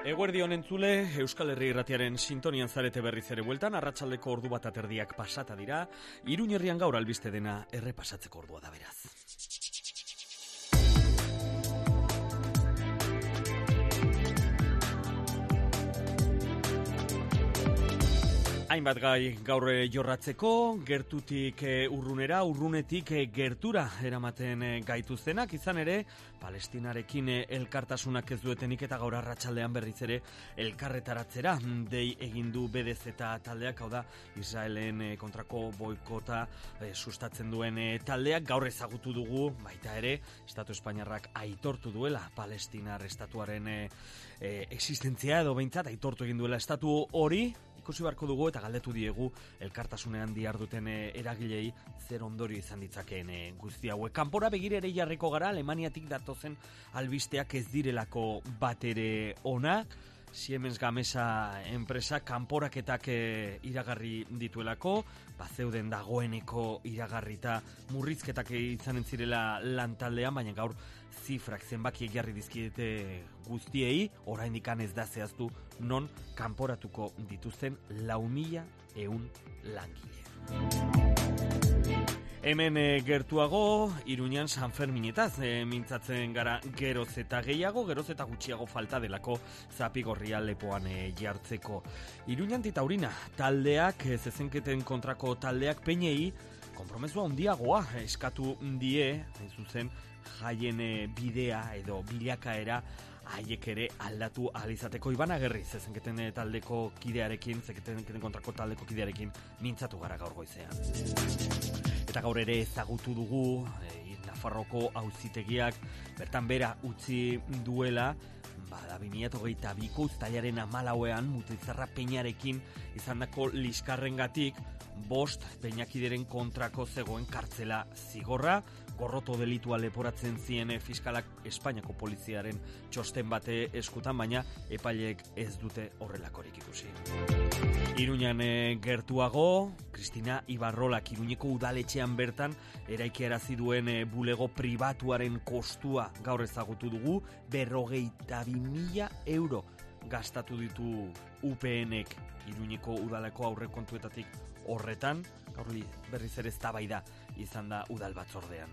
Eguerdi honen entzule, Euskal Herri Irratiaren sintonian zarete berriz ere bueltan, arratsaldeko ordu bat aterdiak pasata dira, Iruña herrian gaur albiste dena errepasatzeko ordua da beraz. Hainbat gai gaur jorratzeko, gertutik urrunera, urrunetik gertura eramaten gaituztenak, izan ere, Palestinarekin elkartasunak ez duetenik eta gaur arratsaldean berriz ere elkarretaratzera dei egin du BDZ taldeak, hau da Israelen kontrako boikota sustatzen duen taldeak. Gaur ezagutu dugu, baita ere, Estatu Espainiarrak aitortu duela Palestinar estatuaren existentzia edo behintzat aitortu egin duela estatu hori. Ikusi beharko dugu eta galdetu diegu elkartasunean diharduten eragilei zer ondorio izan ditzakeen guzti hauek. Kanpora begire ere jarriko gara, Alemaniatik datozen albisteak ez direlako batere onak. Siemens Gamesa enpresa kanporaketak iragarri dituelako, zeuden dagoeneko iragarrita murrizketak izanen zirela lantaldean, baina gaur zifrak zenbakiek jarri dizkiete guztiei, oraindik ez da zehaztu non kanporatuko dituzten 4.100 langile. Hemen gertuago, Iruñan San Ferminetaz mintzatzen gara geroz eta gehiago, geroz eta gutxiago falta delako Zapigorria lepoan jartzeko. Iruñan Taurina taldeak, zezenketen kontrako taldeak peinei konpromesua handiagoa eskatu die, hain zuzen, jaien bidea edo bilakaera haiek ere aldatu ahal izateko. Iban Agerri zezenketen taldeko kidearekin, zezenketen kontrako taldeko kidearekin mintzatu gara gaur goizean. Eta gaur ere ezagutu dugu Nafarroko auzitegiak bertan bera utzi duela 2022ko uztailaren 14ean Mutilzarra peinarekin izandako liskarrengatik 5 peinakideren kontrako zegoen kartzela zigorra, gorroto delitua leporatzen zien fiskalak Espainiako poliziaren txosten bate eskutan, baina epaileek ez dute horrelakorik ikusi. Iruñan gertuago, Kristina Ibarrolak Iruñeko udaletxean bertan eraikiarazi duen bulego pribatuaren kostua gaur ezagutu dugu, 42.000 euro gastatu ditu UPNek Iruñeko udaleko aurrekontuetatik horretan, gaur berriz ere eztabaida izan da udal batzordean.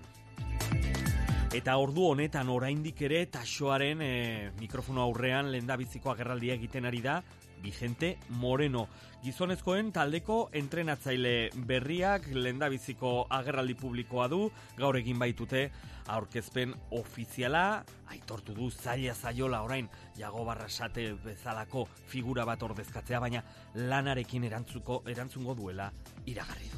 Eta ordu honetan oraindik ere Taxoaren mikrofono aurrean lehendabiziko agerraldia egiten ari da Vicente Moreno. Gizonezkoen taldeko entrenatzaile berriak lehendabiziko agerraldi publikoa du, gaur egin baitute aurkezpen ofiziala, aitortu du zaila zaiola orain Jago Barrasate bezalako figura bat ordezkatzea, baina lanarekin erantzungo duela iragarri du.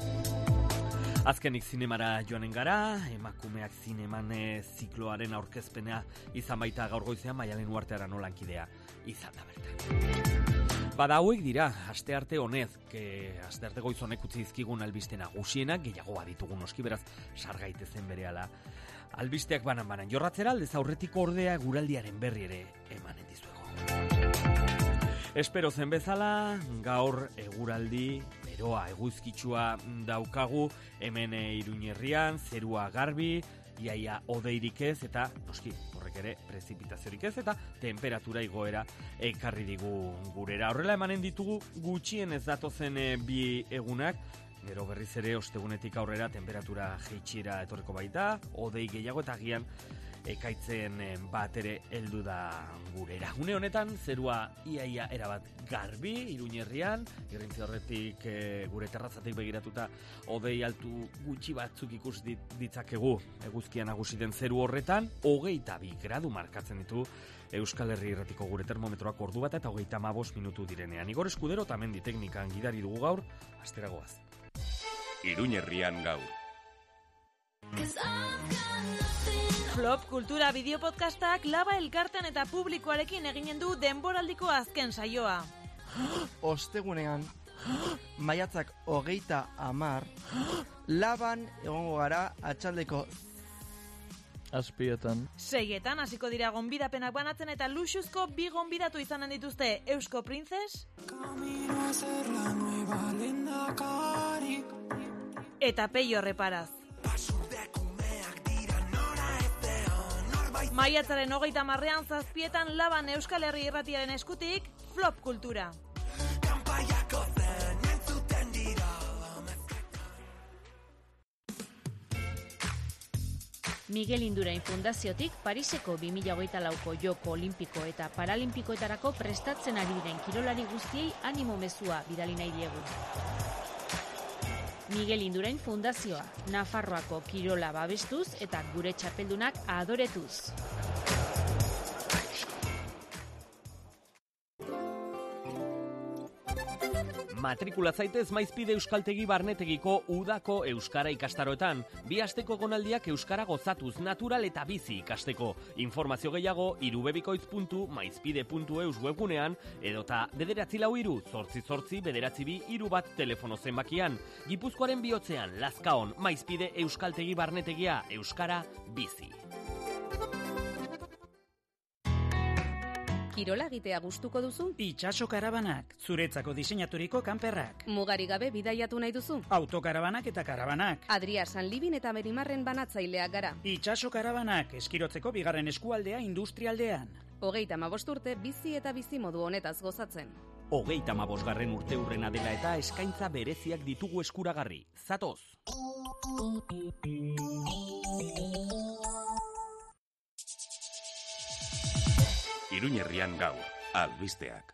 Azkenik zinemara joanen gara, emakumeak zineman zikloaren aurkezpenea izan baita gaur goizean, Maialen Uartearan olankidea izan da bertan. Bada hauek dira, astearte honez, astearte goiz honek utzi dizkigun albiste nagusienak, gehiago baditugun oski, beraz sargaitezen berehala. Albisteak banan jorratzera, aldez aurretik ordea guraldiaren berri ere emanen dizuego. Espero zen bezala, gaur eguraldi beroa, eguzkitsua daukagu, hemen Iruñerrian, zerua garbi, iaia odeirik ez, eta noski, horrek ere, prezipitaziorik ez, eta temperatura igoera ekarri digu gurera. Horrela emanen ditugu gutxien ez datozen bi egunak, gero berriz ere ostegunetik aurrera temperatura jeitsiera etorriko baita, odei gehiago eta agian ekaitzen bat ere heldu da gurera. Une honetan, zerua iaia erabat garbi, Iruñerrian, irrintzi horretik gure terrazatik begiratuta odei altu gutxi batzuk ikus ditzakegu eguzkia nagusiten zeru horretan, 22 gradu markatzen ditu Euskal Herri Irratiko gure termometroak ordu bat eta 35 minutu direnean. Igor Eskudero eta Mendi teknikan gidari dugu gaur, asteragoaz. Iruñerrian gaur. Flop Kultura bideopodcastak Laba elkartean eta publikoarekin eginen du denboraldiko azken saioa. Ostegunean, maiatzak 30, Laban egongo gara atxaldeko azpietan. 6etan hasiko dira gonbidapenak banatzen eta luxuzko 2 gonbidatu izanen dituzte Eusko Princes eta Peio Reparaz. Maiatzaren 30ean 7etan Laban Euskal Herri Irratiaren eskutik Flop Kultura. Miguel Indurain Fundaziotik Pariseko 2024ko Joko Olimpiko eta Paralimpikoetarako prestatzen ari diren kirolari guztiei animo mezua bidali nahi diegu. Miguel Indurain Fundazioa, Nafarroako kirola babestuz eta gure txapeldunak adoretuz. Matrikula zaitez Maizpide Euskaltegi Barnetegiko udako euskara ikastaroetan. 2 asteko egonaldiak euskara gozatuz, natural eta bizi ikasteko. Informazio gehiago irubebikoitz.maizpide.eus webgunean edota 944-889-932 telefono zenbakian. Gipuzkoaren bihotzean, Lazkaon, Maizpide Euskaltegi Barnetegia, euskara bizi. Kirola egitea gustuko duzu? Itxaso karabanak, zuretzako diseinaturiko kanperrak. Mugari gabe bidaiatu nahi duzu? Autokarabanak eta karabanak. Adria Sanlibin eta Merimarren banatzaileak gara. Itxaso karabanak, eskirotzeko bigarren eskualdea industrialdean. 35 urte bizi eta bizimodu honetaz gozatzen. 35. urte urrena dela eta eskaintza bereziak ditugu eskuragarri. Zatoz! Iruñerrian gaur, albisteak.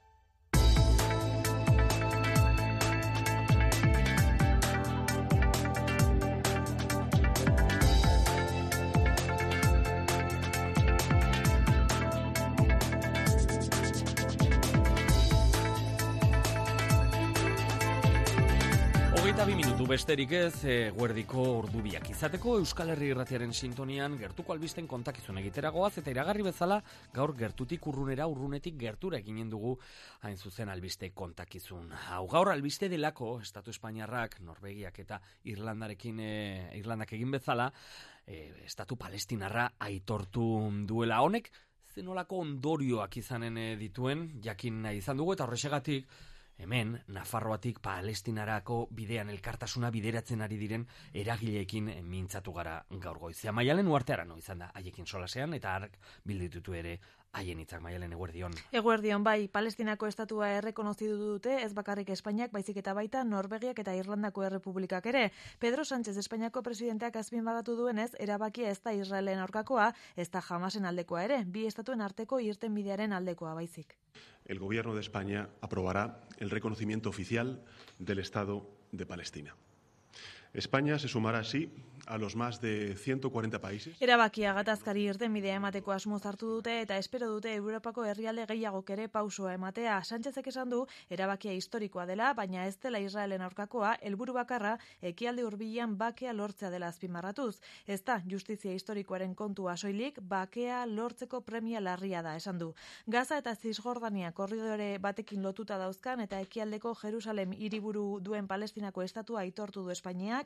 Hogeita 2 minutu besterik ez, guerdiko ordubiak izateko Euskal Herri Irratiaren sintonian gertuko albisten kontakizun egiteragoaz eta iragarri bezala gaur gertutik urrunera, urrunetik gertura eginen dugu hain zuzen albiste kontakizun. Hau gaur albiste delako Estatu Espainiarrak, Norvegiak eta Irlandak egin bezala, Estatu Palestinarra aitortu duela. Honek zenolako ondorioak izanen dituen jakin nahi izan dugu eta horrexegatik hemen, Nafarroatik Palestinarako bidean elkartasuna bideratzen ari diren eragileekin mintzatu gara gaur goizea. Maialen Uartearano izan da haiekin solasean eta hark bilditutu ere haien hitzak. Maialen, eguerdion. Eguerdion, bai, Palestinako estatua errekonozitu dute, ez bakarrik Espainiak, baizik eta baita Norvegiak eta Irlandako errepublikak ere. Pedro Sánchez Espainiako presidenteak azpimarratu duenez, erabakia ez da Israelen aurkakoa, ez da Hamasen aldekoa ere, bi estatuen arteko irtenbidearen aldekoa baizik. El Gobierno de España aprobará el reconocimiento oficial del Estado de Palestina. España se sumará así a los más de 140 países. Erabakia gatazkari irtenbidea emateko asmoz hartu dute eta espero dute Europako herrialde gehiagok ere pausua ematea. Sánchezek esan du erabakia historikoa dela, baina ez dela Israelen aurkakoa, helburu bakarra ekialde hurbilean bakea lortzea dela azpimarratuz. Ez da justizia historikoaren kontua soilik, bakea lortzeko premia larria da, esan du. Gaza eta Cisjordania korridore batekin lotuta dauzkan eta ekialdeko Jerusalem hiriburu duen Palestinako estatua aitortu du Espainiak,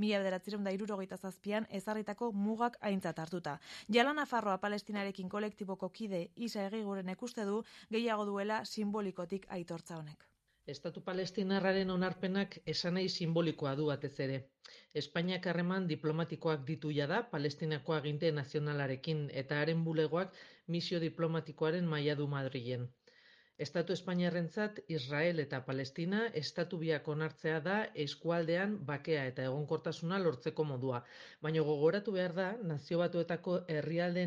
1967an ezarritako mugak aintzat hartuta. Jala Nafarroa Palestinarekin kolektiboko kide Isa Egiguren ikuste du gehiago duela simbolikotik aitortza honek. Estatu Palestinarraren onarpenak esanai simbolikoa du batez ere. Espainiak harreman diplomatikoak ditu jada Palestinako aginte nazionalarekin eta haren bulegoak misio diplomatikoaren maila du Madrilen. Estatu Espainiarrentzat Israel eta Palestina estatu biak onartzea da eskualdean bakea eta egonkortasuna lortzeko modua. Baina gogoratu behar da, Nazio Batuetako herrialden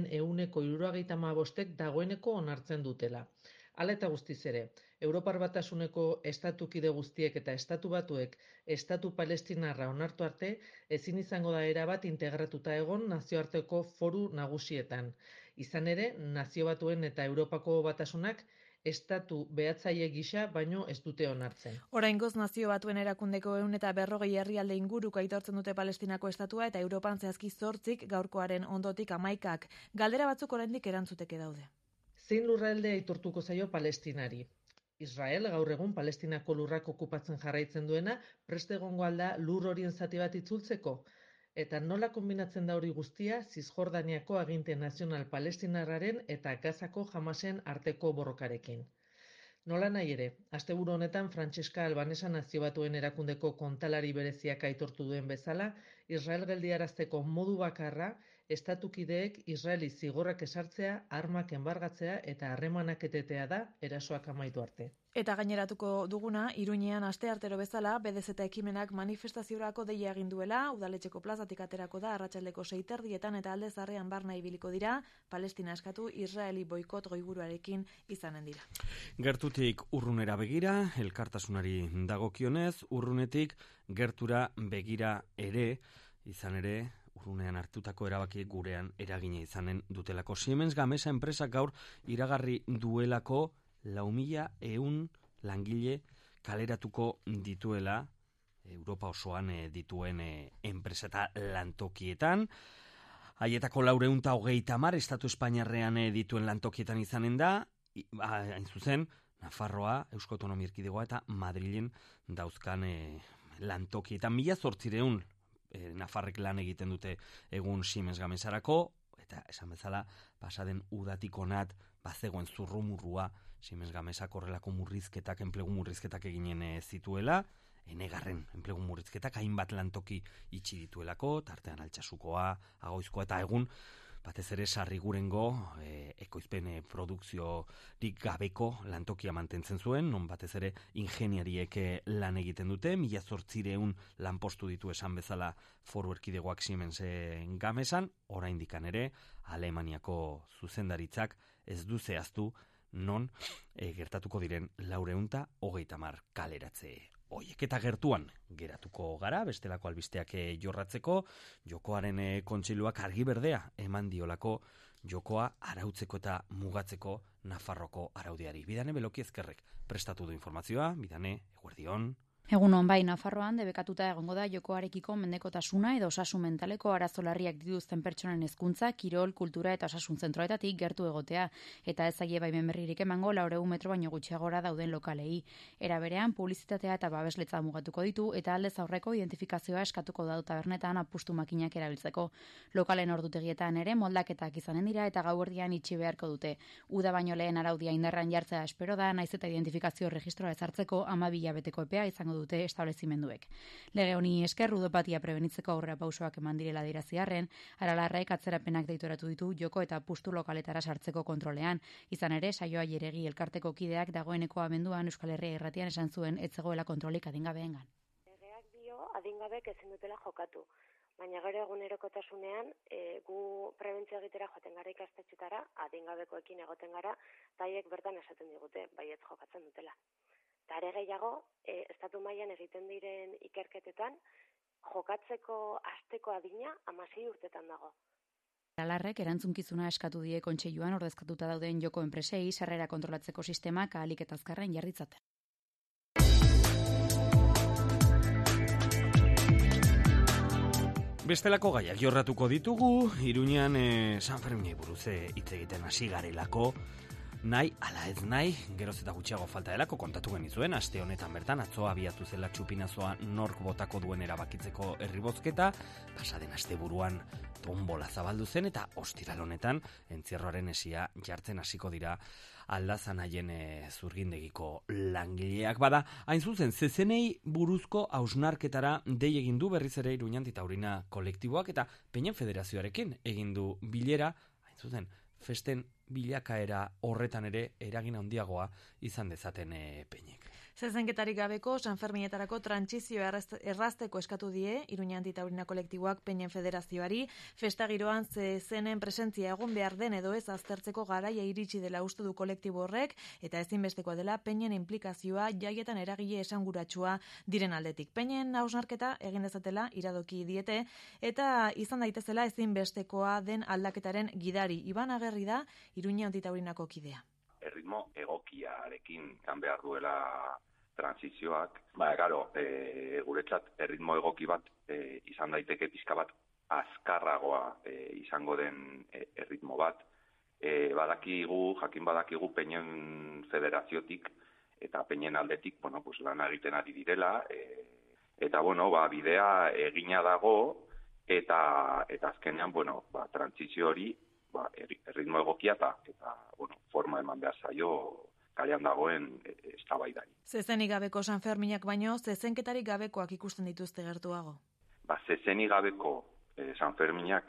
75% dagoeneko onartzen dutela. Hala eta guztiz ere, Europar Batasuneko estatukide guztiek eta estatu batuek estatu palestinarra onartu arte, ezin izango da erabat integratuta egon nazioarteko foru nagusietan. Izan ere, Nazio Batuen eta Europako Batasunak estatu behatzaile gisa baino ez dute onartzen. Oraingoz Nazio Batuen erakundeko 140 herrialde inguruko aitortzen dute Palestinako estatua eta Europan zehazki 8 gaurkoaren ondotik 11. Galdera batzuk oraindik erantzuteke daude. Zein lurralde aitortuko zaio Palestinari? Israel gaur egun Palestinako lurrak okupatzen jarraitzen duena prest egongo alda lur horien zati bat itzultzeko? Eta nola kombinatzen da hori guztia Cisjordaniako aginte nazional palestinarraren eta Gazako Hamasen arteko borrokarekin. Nola nahi ere, asteburu honetan Francesca Albanesa Nazio Batuen erakundeko kontalari bereziak aitortu duen bezala, Israel geldiarazteko modu bakarra Estatukideek Israeli zigorrak esartzea, armak enbargatzea eta harremanak etetea da erasoak amaitu arte. Eta gaineratuko duguna, Iruñean asteartero bezala, BDZ ekimenak manifestaziorako deia egin duela, udaletxeko plazatik aterako da arratsaldeko 6:30 eta alde zaharrean barna ibiliko dira, Palestina eskatu Israeli boikot goiburuarekin izanen dira. Gertutik urrunera begira, elkartasunari dagokionez, urrunetik gertura begira ere, izan ere, urrunean hartutako erabaki gurean eragina izanen dutelako. Siemens Gamesa enpresak gaur iragarri duelako 4.100 langile kaleratuko dituela Europa osoan dituen enpresa eta lantokietan. Haietako 430 Estatu Espainiarrean dituen lantokietan izanen da, hain zuzen, Nafarroa, Eusko Autonomia Erkidegoa eta Madrilen dauzkan lantokietan. 1.800 Nafarrek lan egiten dute egun Siemens Gamesarako, eta esan bezala, pasaden udatik onat, bazegoen zurrumurrua Siemens Gamesak horrelako murrizketak, enplegu murrizketak eginen zituela, enegarren enplegu murrizketak hainbat lantoki itxi dituelako, tartean Altsasukoa, Agoizkoa eta egun, batez ere Sarrigurengo ekoizpen produkziorik gabeko lantokia mantentzen zuen, non batez ere ingeniariek lan egiten dute, 1.800 lanpostu ditu esan bezala Foru Erkidegoak Siemens Gamesan, oraindikan ere Alemaniako zuzendaritzak ez du zehaztu non gertatuko diren 430 kaleratze hoiek. Eta gertuan geratuko gara, bestelako albisteak jorratzeko, jokoaren kontseiluak argi berdea eman diolako jokoa arautzeko eta mugatzeko Nafarroko araudiari. Bidane Beloki ezkerrek prestatu du informazioa, Bidane, eguerdion. Egunon, bai, Nafarroan debekatuta egongo da jokoarekiko mendekotasuna edo osasun mentaleko arazo larriak dituzten pertsonen hezkuntza, kirol, kultura eta osasun zentroetatik gertu egotea, eta ez zaie baimen berririk emango 400 metro baino gutxiagora dauden lokalei. Era berean, publizitatea eta babesletza mugatuko ditu eta aldez aurreko identifikazioa eskatuko da tabernetan apustu makinak erabiltzeko. Lokalen ordutegietan ere moldaketak izanen dira eta gauerdian itxi beharko dute. Uda baino lehen araudia indarran jartzea espero da, naiz eta identifikazio registroa ezartzeko 12 hilabeteko epea izango dute establezimenduek. Lege honi esker ludopatia prebenitzeko aurrera pausoak eman direla diraziarren, Aralarrek atzerapenak deitoratu ditu joko eta apustu lokaletara sartzeko kontrolean. Izan ere, saioa Jeregi elkarteko kideak dagoeneko abenduan Euskal Herria Irratian esan zuen ez zegoela kontrolik adingabeengan. Legeak dio adingabek ezin dutela jokatu. Baina gero egunerokotasunean gu prebentzio egitera joaten gara ikastetxetara, adingabekoekin egoten gara, eta haiek bertan esaten digute, baietz jokatzen dutela. Eta ere gehiago, estatu mailan egiten diren ikerketetan, jokatzeko hasteko adina 16 urtetan dago. Aralarrek erantzunkizuna eskatu die kontseiluan ordezkatuta dauden joko enpresei sarrera kontrolatzeko sistemak ahalik eta azkarren jarritzaten. Bestelako gaiak jorratuko ditugu, Iruñean San Ferminei buruz hitz egiten hasi garelako, nahi, ala ez nahi, geroz eta gutxiago falta delako kontatu genizuen, aste honetan bertan, atzoa abiatu zela txupinazoa nork botako duen erabakitzeko herribozketa, pasaden asteburuan tombola zabaldu zen, eta ostiral honetan, entzierroaren esia jartzen hasiko dira aldazan haien zurgindegiko langileak. Bada, hain zuzen, zezenei buruzko hausnarketara dei egin du berriz ere Iruñan Taurina kolektiboak, eta Peñen Federazioarekin egin du bilera, hain zuzen, festen bilakaera horretan ere eragin handiagoa izan dezaten Peñek. Zezenketarik gabeko Sanferminetarako trantsizio errazteko eskatu die Iruña Antitaurina kolektiboak Peñen Federazioari, festa giroan zezenen presentzia egon behar den edo ez aztertzeko garaia iritsi dela uste du kolektibo horrek, eta ezinbestekoa dela Peñen implikazioa jaietan eragile esanguratsua diren aldetik. Peñen hausnarketa egin dezatela iradoki diete, eta izan daitezela ezinbestekoa den aldaketaren gidari. Iban Agerri da Iruña Antitaurinako kidea. Erritmo egokiarekin kan behar duela transizioak, claro, guretzat erritmo egoki bat izan daiteke pizka bat azkarragoa izango den erritmo bat. Jakin badakigu Peñen Federaziotik eta Peñen aldetik, lan egiten ari direla, eta bidea egina dago, eta azkenean, transizio hori, erritmo egokia eta forma eman behar zaio kalean dagoen eztabaidari. Zezenik gabeko Sanferminak baino, zezenketarik gabekoak ikusten dituzte gertuago. Zezenik gabeko Sanferminak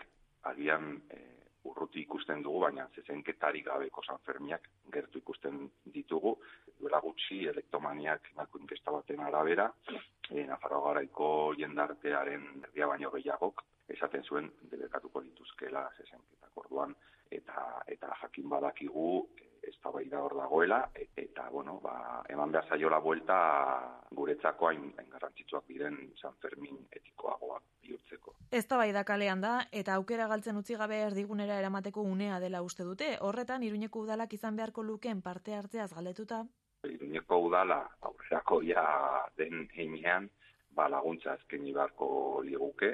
agian urruti ikusten dugu, baina zezenketarik gabeko Sanfermiak gertu ikusten ditugu. Duela gutxi, elektomaniak nako inkesta baten arabera, Nafarroa Garaiko jendartearen erdia baino gehiagok esaten zuen debekatuko lituzkela zezenketak orduan, eta jakin badakigu eztabaida hor dagoela, eta eman behar zaiola buelta guretzako hain garrantzitsuak diren Sanfermin etikoagoak bihurtzeko. Eztabaida kalean da, eta aukera galtzen utzi gabe erdigunera eramateko unea dela uste dute. Horretan, Iruñeko udalak izan beharko lukeen parte hartzeaz galdetuta. Iruñeko udala aurrerakoia den heinean, laguntza eskaini beharko liguke,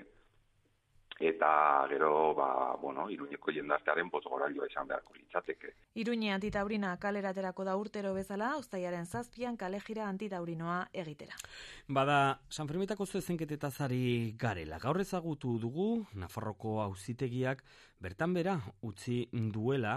eta gero, Iruñeko jendartearen bozgorailua izan beharko litzateke. Iruñe antitaurina kaleraterako da urtero bezala, uztailaren 7 kalejira antitaurinoa egitera. Bada, Sanfermitako zezenketetaz ari garela. Gaur ezagutu dugu, Nafarroko auzitegiak bertan bera utzi duela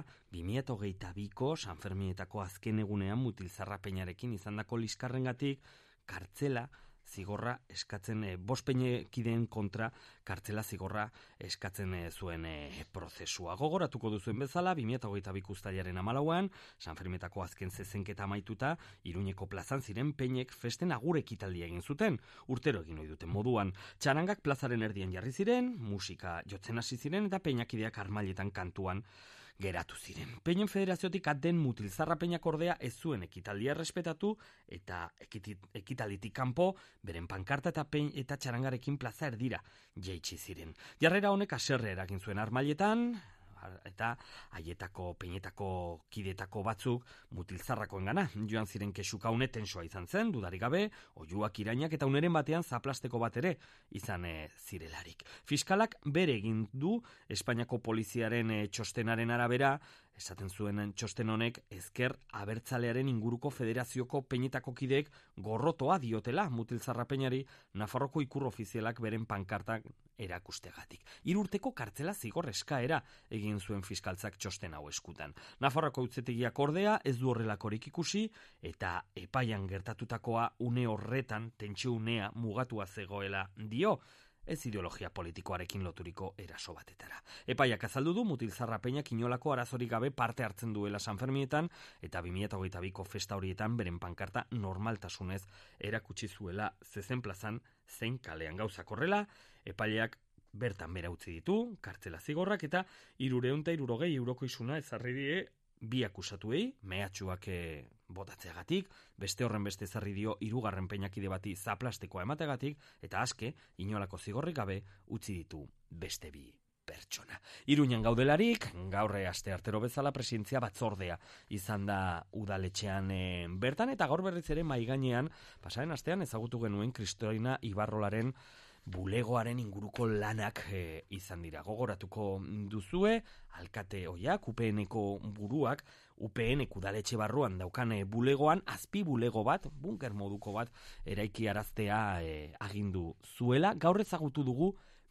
2022ko Sanferminetako azken egunean mutilzarrapeinarekin izandako liskarrengatik kartzela zigorra eskatzen, 5 peinekideen kontra kartzela zigorra eskatzen zuen prozesua. Gogoratuko duzuen bezala, 2022 uztailaren 14an, Sanfermitako azken zezenketa amaituta, Iruñeko plazan ziren peinek festen agur ekitaldia egin zuten, urtero egin ohi duten moduan. Txarangak plazaren erdien jarri ziren, musika jotzen hasi ziren eta peinakideak armailetan kantuan geratu ziren. Peinen federaziotik aten mutilzarra peinak ordea ez zuen ekitaldia errespetatu eta ekitalitik kanpo beren pankarta eta pein eta txarangarekin plaza erdira jaitsi ziren. Jarrera honek haserre eragin zuen armailetan eta haietako peinetako kidetako batzuk mutilzarrakoengana joan ziren kexuka une tensoa izan zen, dudarik gabe, oihuak irainak eta uneren batean zaplasteko bat ere izan zirelarik. Fiskalak bere egin du Espainiako poliziaren txostenaren arabera, esaten zuen txosten honek ezker abertzalearen inguruko federazioko peinetako kideek gorrotoa diotela mutilzarra peinari Nafarroko ikur ofizialak beren pankartak erakustegatik. 3 urteko kartzela zigor eskaera egin zuen fiskaltzak txosten hau eskutan. Nafarroko auzitegiak ordea ez du horrelakorik ikusi eta epaian gertatutakoa une horretan tentsio unea mugatua zegoela dio, ez ideologia politikoarekin loturiko eraso batetara. Epaiak azaldu du mutilzarra peinak inolako arazorik gabe parte hartzen duela Sanferminetan eta 2022ko festa horietan beren pankarta normaltasunez erakutsi zuela zezen plazan zein kalean gauzak horrela, epaileak bertan bera utzi ditu, kartzela zigorrak eta 360 euroko isuna ezarri die bi akusatuei, mehatxuak botatzeagatik, beste horren beste ezarri dio 3. peinakide bati zaplastekoa emateagatik, eta aske, inolako zigorrik gabe utzi ditu beste 2 pertsona. Iruñan gaudelarik, gaurre aste artero bezala presidentzia batzordea izan da udaletxean bertan, eta gaur berriz ere maigainean, pasaren astean ezagutu genuen Kristina Ibarrolaren bulegoaren inguruko lanak izan dira. Gogoratuko duzue, alkate oiak, UPN-eko buruak, UPN-ek udaletxe barruan daukan bulegoan, azpi bulego bat, bunker moduko bat, eraiki araztea agindu zuela. Gaur ezagutu dugu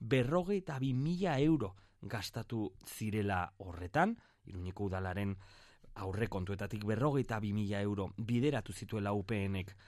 52.000 euro gastatu zirela horretan, Iruñeko udalaren aurrekontuetatik 52.000 euro bideratu zituela UPN-ek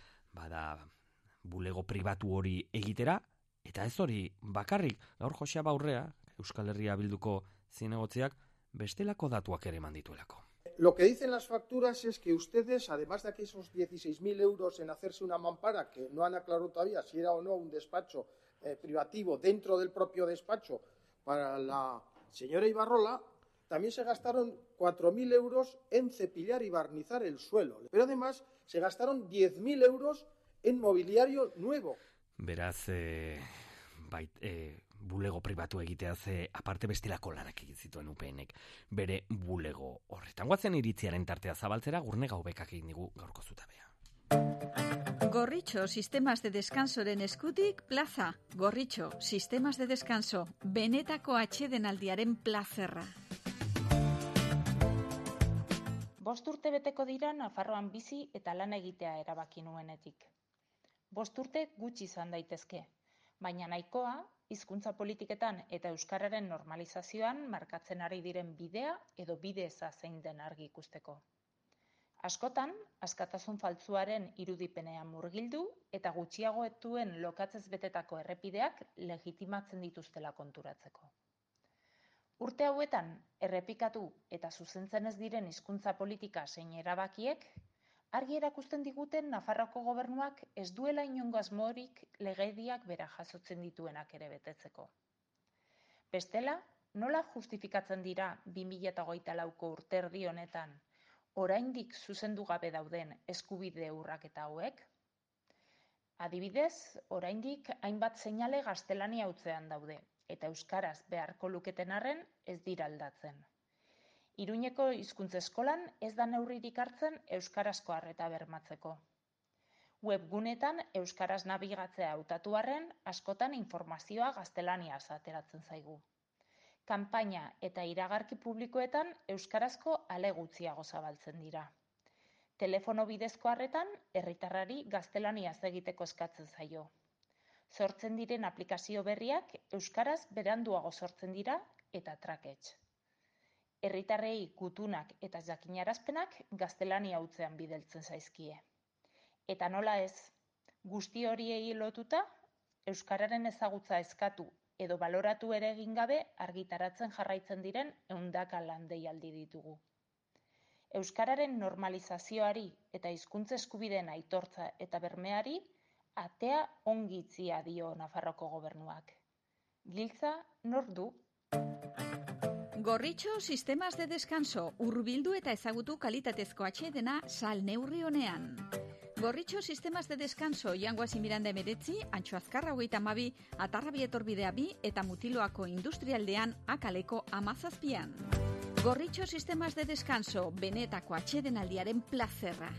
bulego pribatu hori egitera. Eta ez hori bakarrik, gaur Josea Baurrea, Euskal Herria Bilduko zinegotziak, bestelako datuak ere mandituelako. Lo que dicen las facturas es que ustedes, además de aquellos 16.000 euros en hacerse una mampara, que no han aclarado todavía si era o no un despacho privativo dentro del propio despacho para la señora Ibarrola, también se gastaron 4.000 euros en cepillar y barnizar el suelo. Pero además se gastaron 10.000 euros en mobiliario nuevo. Beraz, bulego pribatu egiteaz aparte bestelako lanak egin zituen UPN-ek bere bulego horretan. Guazen iritziaren tartea zabaltzera, Gurne Gaubekak egin digu gaurko zutabea. Gorritxo, sistemas de descansoren eskutik plaza. Gorritxo, sistemas de descanso, benetako atsedenaldiaren plazerra. 5 urte beteko dira Nafarroan bizi eta lana egitea erabaki nuenetik. 5 urte gutxi izan daitezke, baina nahikoa hizkuntza politiketan eta euskararen normalizazioan markatzen ari diren bidea edo bide eza zein den argi ikusteko. Askotan, askatasun faltsuaren irudipenean murgildu eta gutxiagoetuen lokatzez betetako errepideak legitimatzen dituztela konturatzeko. Urte hauetan errepikatu eta zuzentzen ez diren hizkuntza politika zein erabakiek argi erakusten diguten Nafarroako gobernuak ez duela inongo asmorik legediak bera jasotzen dituenak ere betetzeko. Bestela, nola justifikatzen dira 2024ko urterdi honetan oraindik zuzendu gabe dauden eskubide urraketa hauek? Adibidez, oraindik hainbat seinale gaztelania hutsean daude, eta euskaraz beharko luketen arren ez dira aldatzen. Iruñeko hizkuntza eskolan ez da neurririk hartzen euskarazko arreta bermatzeko. Webgunetan euskaraz nabigatzea hautatu arren, askotan informazioa gaztelaniaz ateratzen zaigu. Kanpaina eta iragarki publikoetan euskarazko ale gutxiago zabaltzen dira. Telefono bidezko arretan, herritarrari gaztelaniaz egiteko eskatzen zaio. Sortzen diren aplikazio berriak euskaraz beranduago sortzen dira eta trakets. Herritarrei gutunak eta jakinarazpenak gaztelania hutsean bideltzen zaizkie. Eta nola ez, guzti horiei lotuta, euskararen ezagutza eskatu edo baloratu ere egin gabe argitaratzen jarraitzen diren 100 lan deialdi ditugu. Euskararen normalizazioari eta hizkuntza eskubideen aitortza eta bermeari atea ongi itzia dio Nafarroko gobernuak. Giltza nor du? Gorritxo sistemas de descanso, hurbildu eta ezagutu kalitatezko atsedena salneurri honean. Gorritxo sistemas de descanso, Jangoasi Miranda 19, Antxo Azkarra 22, Atarrabi Etorbidea 2 eta Mutiloako Industrialdean Akaleko 17. Gorritxo sistemas de descanso, benetako atsedenaldiaren plazerra.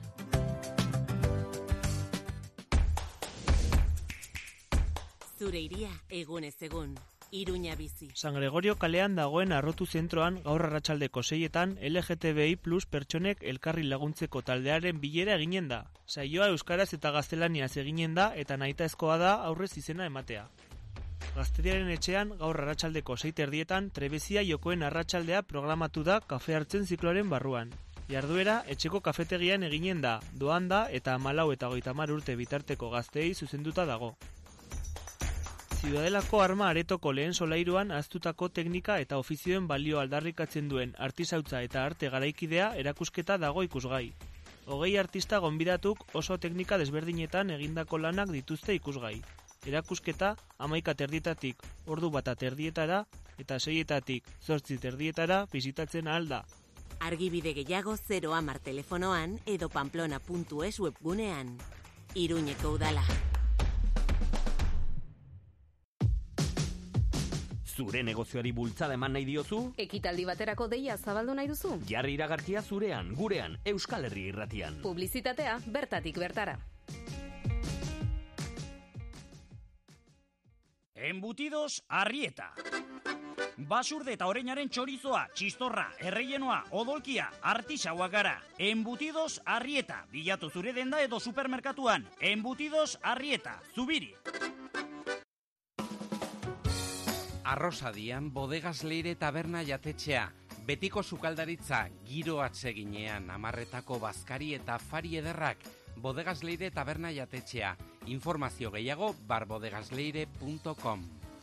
Zure iria egunez egun. Iruña bizi. San Gregorio kalean dagoen arrotu zentroan gaur arratsaldeko 6etan LGTBI+ pertsonek elkarri laguntzeko taldearen bilera eginen da. Saioa euskaraz eta gaztelaniaz eginen da eta nahitaezkoa da aurrez izena ematea. Gazteriaren etxean gaur arratsaldeko 6:30 trebezia jokoen arratsaldea programatu da kafe hartzen zikloaren barruan. Jarduera etxeko kafetegian eginen da, doan da eta 14 eta 30 urte bitarteko gazteei zuzenduta dago. Ziudadelako Arma Aretoko lehen solairuan ahaztutako teknika eta ofizioen balio aldarrikatzen duen artisautza eta arte garaikidea erakusketa dago ikusgai. 20 artista gonbidatuk oso teknika desberdinetan egindako lanak dituzte ikusgai. Erakusketa 11:30 ordu 1:30 eta 6:00 8:30 bisitatzen ahal da. Argibide gehiago 010 telefonoan edo pamplona.es webgunean. Iruñeko udala. Zure negozioari bultzada eman nahi diozu? Ekitaldi baterako deia zabaldu nahi duzu? Jarri iragarkia zurean, gurean, Euskal Herri Irratian. Publizitatea bertatik bertara. Embutidos Arrieta. Basurde eta oreinaren txorizoa, txistorra, erreienoa, odolkia, artisauak gara. Embutidos Arrieta. Bilatu zure denda edo supermerkatuan. Embutidos Arrieta. Zubiri. Arrosadian, Bodegas Leire taberna jatetxea. Betiko sukaldaritza, giro atseginean, amarretako bazkari eta afari ederrak. Bodegas Leire taberna jatetxea. Informazio gehiago, barbodegasleire.com.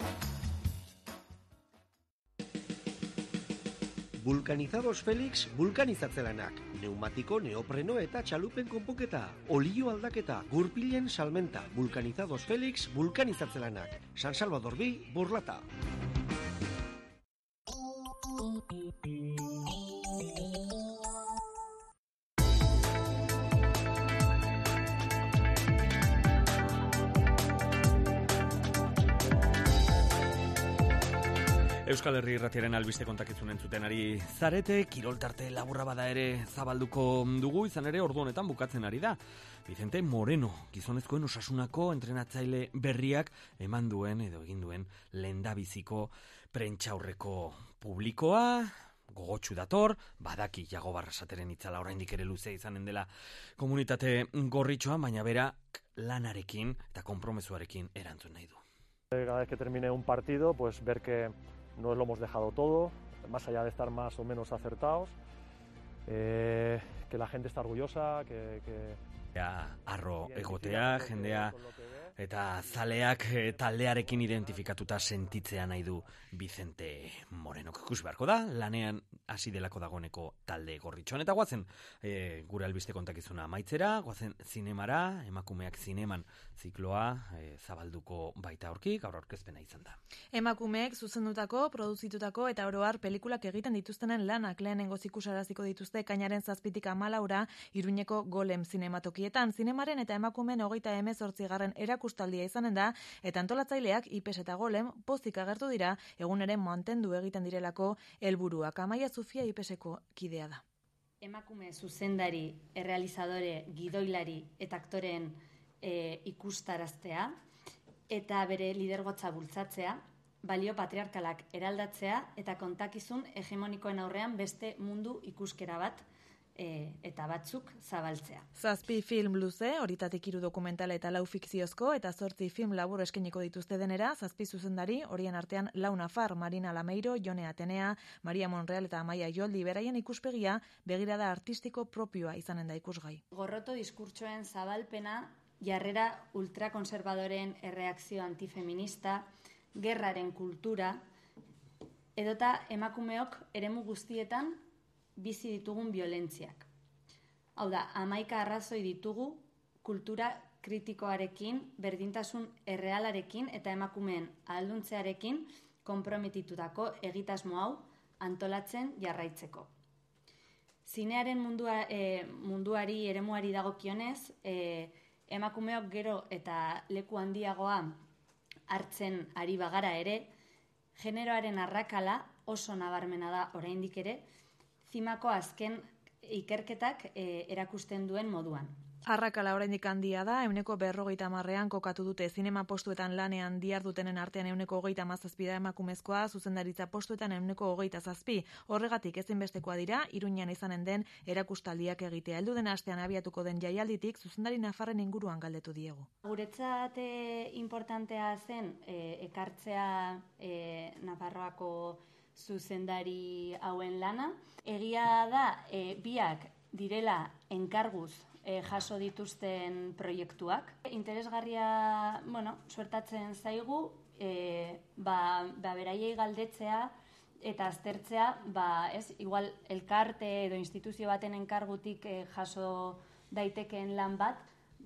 Vulcanizados Félix vulkanizatzelanak. Neumatiko, neopreno eta txalupen konpoketa. Olio aldaketa, gurpilen salmenta. Vulcanizados Félix vulkanizatzelanak. San Salvador B, Burlata. Euskal Herri Irratiaren albiste kontakizun entzuten ari zarete, kiroltarte laburra bada ere zabalduko dugu, izan ere ordu honetan bukatzen ari da. Vicente Moreno, gizonezkoen Osasunako entrenatzaile berriak eman duen edo egin duen lehendabiziko prentsaurreko publikoa, gogotsu dator, badaki Jago Barrasateren itzala oraindik ere luzea izanen dela komunitate gorritxoa, baina berak lanarekin eta konpromezuarekin erantzun nahi du. Cada vez que termine un partido, pues ver que no lo hemos dejado todo, más allá de estar más o menos acertados, que la gente está orgullosa, que arro egotea, jendea Eta zaleak taldearekin identifikatuta sentitzea nahi du Vicente Morenok. Ikus beharko da, lanean hasi delako dagoeneko talde gorritxoan. Eta guazen gure albiste kontakizuna amaitzera, guazen zinemara, emakumeak zineman zikloa zabalduko baita aurki, gaur aurkezpena izan da. Emakumeek zuzendutako, produzitutako eta oroar pelikulak egiten dituztenen lanak lehenengo ikusaraziko dituzte ekainaren 7tik 14 Iruñeko Golem zinematokietan. Zinemaren eta emakumeen 38. erakustaldia izanen da, eta antolatzaileak IPES eta Golem pozik agertu dira eguneren mantendu egiten direlako helburuak. Amaia Zufia IPESeko kidea da. Emakume zuzendari, errealizadore, gidoilari eta aktoreen ikustaraztea eta bere lidergotza bultzatzea, balio patriarkalak eraldatzea eta kontakizun hegemonikoen aurrean beste mundu ikuskera bat eta batzuk zabaltzea. 7 film luze, horitatik 3 dokumentala eta 4 fikziozko, eta 8 film labur eskeniko dituzte denera, 7 zuzendari, horien artean Lau Nafar, Marina Lameiro, Jone Atenea, Maria Monreal eta Amaia Joldi, beraien ikuspegia begirada artistiko propioa izanen da ikusgai. Gorroto diskurtsoen zabalpena, jarrera ultrakonservadoren erreakzio antifeminista, gerraren kultura, edota emakumeok eremu guztietan bizi ditugun violentziak. Hau da, 11 arrazoi ditugu kultura kritikoarekin, berdintasun errealarekin eta emakumeen ahalduntzearekin konprometitutako egitasmo hau antolatzen jarraitzeko. Zinearen munduari eremuari dagokionez, emakumeok gero eta leku handiagoa hartzen ari bagara ere, generoaren arrakala oso nabarmena da oraindik ere, zimako azken ikerketak erakusten duen moduan. Arrakala oraindik handia da, 50%an kokatu dute zinema postuetan lanean dihardutenen artean 27% da emakumezkoa, zuzendaritza postuetan 27%. Horregatik ezinbestekoa dira, Iruñean izanen den erakustaldiak egitea. Heldu den astean abiatuko den jaialditik zuzendari nafarren inguruan galdetu diegu. Guretzat importantea zen ekartzea Nafarroako zuzendari hauen lana. Egia da, biak direla enkarguz jaso dituzten proiektuak. Interesgarria, suertatzen zaigu, beraiei galdetzea eta aztertzea, igual elkarte edo instituzio baten enkargutik jaso daitekeen lan bat,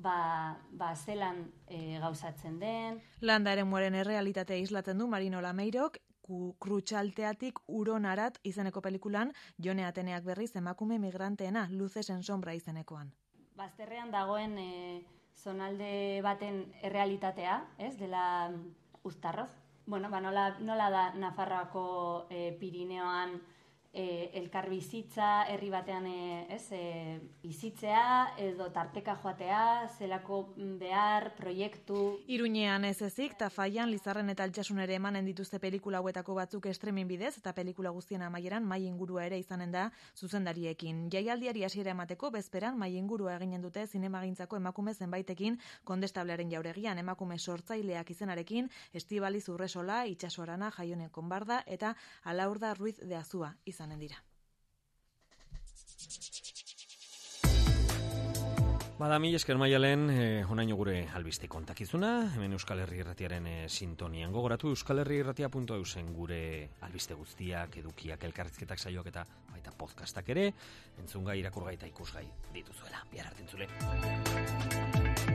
zelan gauzatzen den. Landa eremuaren errealitatea islatzen du Marino Lameirok, Krutxalteatik Uronarat izeneko pelikulan, Jone Ateneak berriz emakume migranteena, Luces en sombra izenekoan. Bazterrean dagoen zonalde baten errealitatea, dela Uztarroz. Nola da Nafarroako Pirineoan elkarbizitza, herri batean bizitzea, edo tarteka joatea, zelako behar, proiektu. Iruñean ez ezik, Tafaian, Lizarren eta Altsasun ere emanen dituzte pelikula hauetako batzuk estremin bidez, eta pelikula guztien amaieran mai ingurua ere izanen da zuzendariekin. Jaialdiari hasiera emateko bezperan mai ingurua eginen dute zinemagintzako emakume zenbaitekin, Kondestablearen jauregian emakume sortzaileak izenarekin, Estibaliz Urresola, Itxaso Arana, Jaione Konbarda eta Alaurda Ruiz de Azua izanen dira. Mil esker Maialen, honaino gure albiste kontakizuna, hemen Euskal Herri Irratiaren sintonian. Gogoratu euskalherriirratia.eusen gure albiste guztiak, edukiak, elkarrizketak, saioak eta baita podcastak ere, entzungai, irakurgai eta ikusgai dituzuela. Bihar arte entzule.